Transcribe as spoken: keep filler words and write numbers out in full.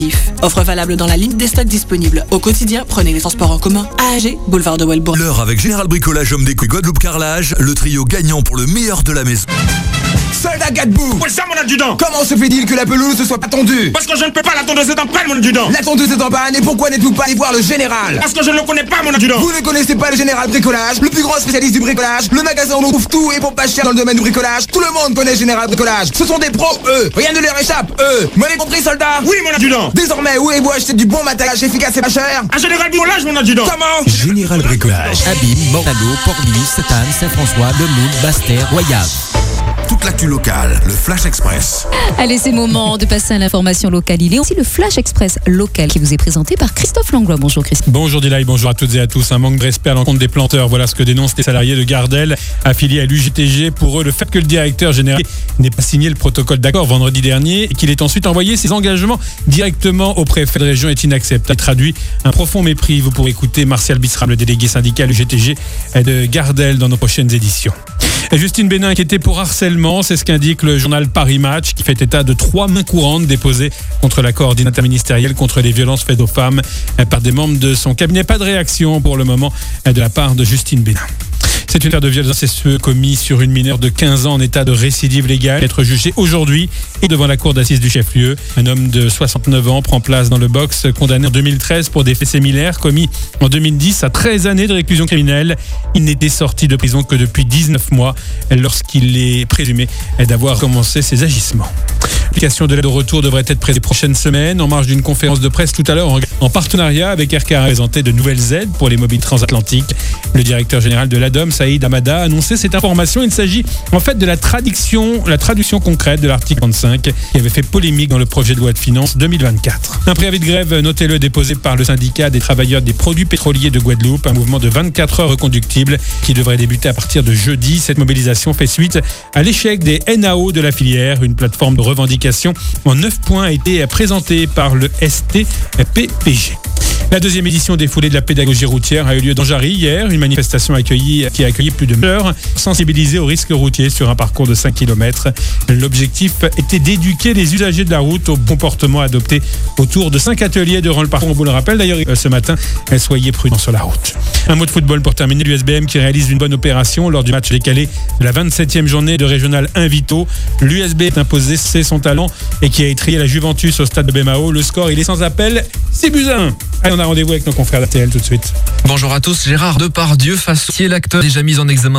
Offre valable dans la limite des stocks disponibles. Au quotidien, prenez les transports en commun. A A G, boulevard de Welbourg. L'heure avec Général Bricolage Homme Déco Guadeloupe Carrelage, le trio gagnant pour le meilleur de la maison. Soldat Gadbou! Où est ça, mon adjudant? Comment se fait-il que la pelouse ne soit pas tondue? Parce que je ne peux pas, la tondeuse est en panne, mon adjudant! La tondeuse est en panne, et pourquoi n'êtes-vous pas allé voir le général? Parce que je ne le connais pas, mon adjudant! Vous ne connaissez pas le Général Bricolage, le plus grand spécialiste du bricolage, le magasin où l'on trouve tout et pour pas cher dans le domaine du bricolage. Tout le monde connaît Général Bricolage. Ce sont des pros, eux! Rien ne leur échappe, eux! Vous m'avez compris, soldat? Oui, mon adjudant! Désormais, où avez-vous acheté du bon matériel efficace et pas cher? Un Général Bricolage, mon adjudant! Comment? Général Bricolage. Abîme, Moralo, Port-Louis, Setan, Saint-François, Le Moule, Basse-Terre, Royal. Toute l'actu locale, le Flash Express. Allez, c'est le moment de passer à l'information locale. Il est aussi le Flash Express local qui vous est présenté par Christophe Langlois. Bonjour Christophe. Bonjour Dilay, bonjour à toutes et à tous. Un manque de respect à l'encontre des planteurs. Voilà ce que dénoncent les salariés de Gardel affiliés à l'U J T G. Pour eux, le fait que le directeur général n'ait pas signé le protocole d'accord vendredi dernier et qu'il ait ensuite envoyé ses engagements directement au préfet de région est inacceptable. Il traduit un profond mépris. Vous pourrez écouter Martial Bisram, le délégué syndical U J T G de Gardel dans nos prochaines éditions. Justine Bénin inquiétée pour harcèlement, c'est ce qu'indique le journal Paris Match qui fait état de trois mains courantes déposées contre la coordination interministérielle contre les violences faites aux femmes par des membres de son cabinet. Pas de réaction pour le moment de la part de Justine Bénin. C'est une affaire de viol incestueux commis sur une mineure de quinze ans en état de récidive légale. Être jugé aujourd'hui et devant la cour d'assises du chef-lieu. Un homme de soixante-neuf ans prend place dans le box, condamné en deux mille treize pour des faits similaires commis en deux mille dix à treize années de réclusion criminelle. Il n'était sorti de prison que depuis dix-neuf mois lorsqu'il est présumé d'avoir commencé ses agissements. L'application de l'aide au retour devrait être prête les prochaines semaines en marge d'une conférence de presse tout à l'heure en partenariat avec R K A présenté de nouvelles aides pour les mobiles transatlantiques. Le directeur général de l'A D O M, Saïd Hamada, a annoncé cette information. Il s'agit en fait de la traduction, la traduction concrète de l'article trente-cinq qui avait fait polémique dans le projet de loi de finances deux mille vingt-quatre. Un préavis de grève, notez-le, déposé par le syndicat des travailleurs des produits pétroliers de Guadeloupe, un mouvement de vingt-quatre heures reconductible qui devrait débuter à partir de jeudi. Cette mobilisation fait suite à l'échec des N A O de la filière. Une plateforme de revendication en neuf points a été présentée par le S T P P G. La deuxième édition des foulées de la pédagogie routière a eu lieu dans Jarry hier, une manifestation accueillie, qui a accueilli plus de heures, sensibilisée aux risques routiers sur un parcours de cinq kilomètres. L'objectif était d'éduquer les usagers de la route au comportement adopté autour de cinq ateliers durant le parcours. On vous le rappelle d'ailleurs ce matin, soyez prudents sur la route. Un mot de football pour terminer, l'U S B M qui réalise une bonne opération lors du match décalé de la vingt-septième journée de Régional un Vito. L'U S B est imposé, c'est son talent et qui a étrié la Juventus au stade de Bemao. Le score, il est sans appel, six buts à un. Allez, on a rendez-vous avec nos confrères d'A T L tout de suite. Bonjour à tous, Gérard Depardieu face à l'acteur déjà mis en examen